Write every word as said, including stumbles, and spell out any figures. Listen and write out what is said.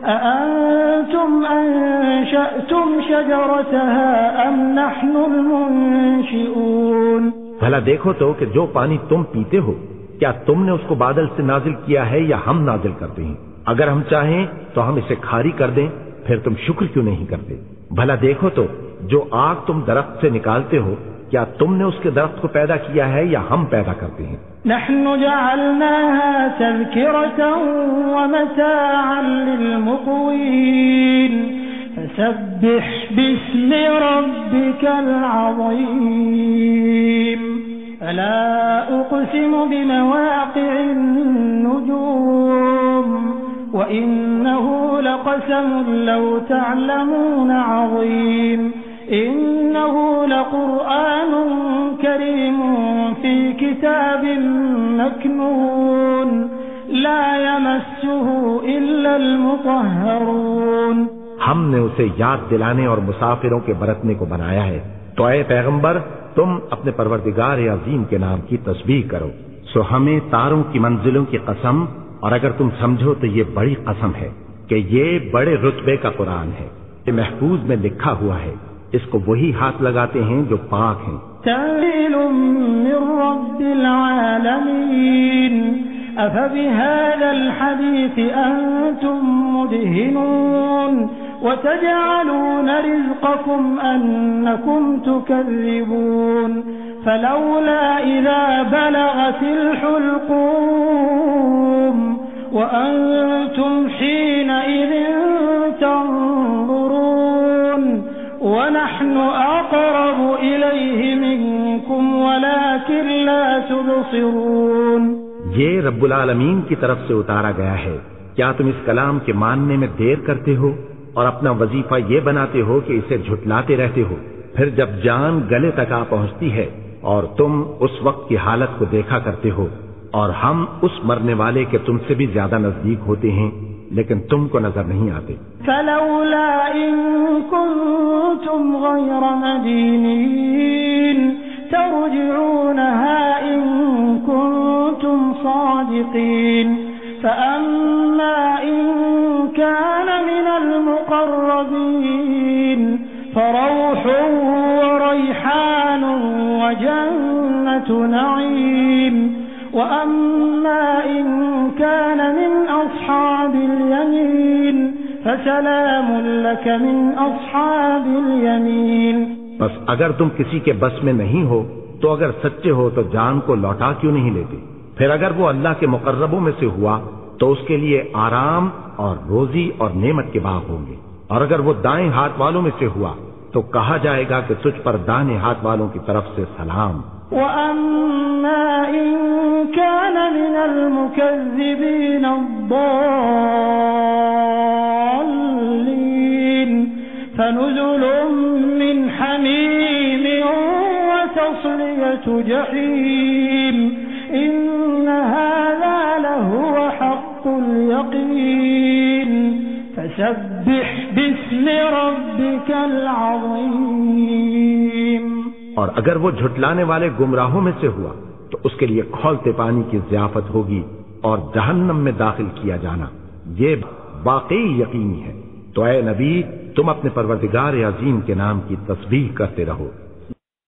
أأنتم أنشأتم شجرتها أم نحن المنشئون؟ بھلا دیکھو تو کہ جو پانی تم پیتے ہو کیا تم نے اس کو بادل سے نازل کیا ہے یا ہم نازل کرتے ہیں؟ اگر ہم چاہیں تو ہم اسے کھاری کر دیں، پھر تم شکر کیوں نہیں کرتے؟ بھلا دیکھو تو جو آگ تم درخت سے نکالتے ہو کیا تم نے اس کے درخت کو پیدا کیا ہے یا ہم پیدا کرتے ہیں؟ نحن جعلناها تذكرة ومتاعا للمقوين فسبح باسم ربك العظيم ألا أقسم بمواقع النجوم وإنه لقسم لو تعلمون عظيم إنه لقرآن كريم في كتاب مكنون لا يمسه إلا المطهرون۔ ہم نے اسے یاد دلانے اور مسافروں کے برتنے کو بنایا ہے، تو اے پیغمبر تم اپنے پروردگار عظیم کے نام کی تسبیح کرو۔ سو ہمیں تاروں کی منزلوں کی قسم، اور اگر تم سمجھو تو یہ بڑی قسم ہے کہ یہ بڑے رتبے کا قرآن ہے، یہ محفوظ میں لکھا ہوا ہے، اس کو وہی ہاتھ لگاتے ہیں جو پاک ہیں۔ تنزيل من رب العالمين أفبهذا الحديث أنتم مدهنون وتجعلون رزقكم أنكم تكذبون فلولا إذا بلغت الحلقوم وأنتم حينئذ تنظرون ونحن أقرب إليه منكم ولكن لا تبصرون۔ یہ رب العالمین کی طرف سے اتارا گیا ہے، کیا تم اس کلام کے ماننے میں دیر کرتے ہو اور اپنا وظیفہ یہ بناتے ہو کہ اسے جھٹلاتے رہتے ہو؟ پھر جب جان گلے تک آ پہنچتی ہے اور تم اس وقت کی حالت کو دیکھا کرتے ہو، اور ہم اس مرنے والے کے تم سے بھی زیادہ نزدیک ہوتے ہیں لیکن تم کو نظر نہیں آتے۔ فلولا إن كنتم غير مدينين ترجعونها إن كنتم صادقين فأما إن كان من المقربين فروح وريحان وجنة نعيم وأما إن كان من أصحاب اليمين فسلام لك من أصحاب اليمين۔ بس اگر تم کسی کے بس میں نہیں ہو تو اگر سچے ہو تو جان کو لوٹا کیوں نہیں لیتے؟ پھر اگر وہ اللہ کے مقربوں میں سے ہوا تو اس کے لیے آرام اور روزی اور نعمت کے باغ ہوں گے، اور اگر وہ دائیں ہاتھ والوں میں سے ہوا تو کہا جائے گا کہ تجھ پر دائیں ہاتھ والوں کی طرف سے سلام۔ وَأَمَّا إِن كَانَ مِنَ الْمُكَذِّبِينَ الضَّالِّينَ فَنُزُلٌ مِّنْ حَمِيمٍ وَتَصْلِيَةُ جَحِيمٍ إِنَّ هَذَا لَهُوَ حَقُّ الْيَقِينِ فَسَبِّحْ بِاسْمِ رَبِّكَ الْعَظِيمِ۔ اور اگر وہ جھٹلانے والے گمراہوں میں سے ہوا تو اس کے لیے کھولتے پانی کی ضیافت ہوگی اور جہنم میں داخل کیا جانا، یہ واقعی یقینی ہے۔ تو اے نبی تم اپنے پروردگار عظیم کے نام کی تسبیح کرتے رہو۔